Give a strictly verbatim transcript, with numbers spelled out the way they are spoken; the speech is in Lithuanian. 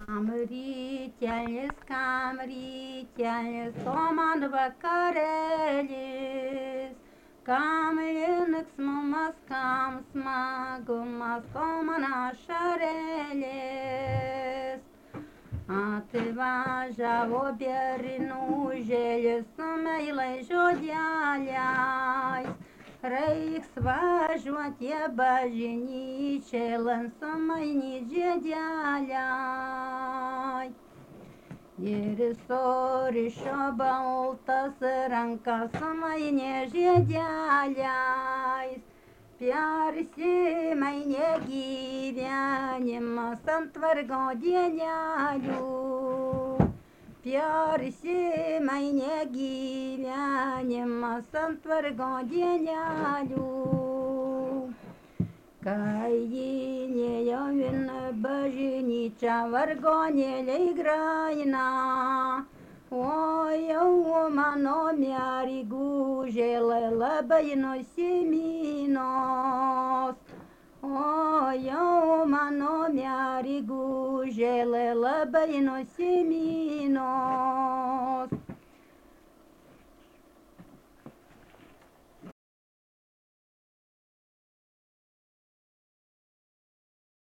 Kam rytelis, kam rytelis, o man vakarėlis, kam linksmumas, kam smagumas, o man ašarėlis. Atvažiavo bernužėlis su meilais žodeliais, reiks važiuot į bažnyčią, lansomainyt žiedeliai. Ir surišo baltas rankas mainė žiedeliais, persimainė gyvenimas ant vargo dienelių. Persimainė gyvenimas ant vargo dienelių. Kai įnėjo in bažnyčią, vargonėliai graina, o jau mano mergužėlė labai nusiminos. O jau mano mergužėlė labai nusiminos.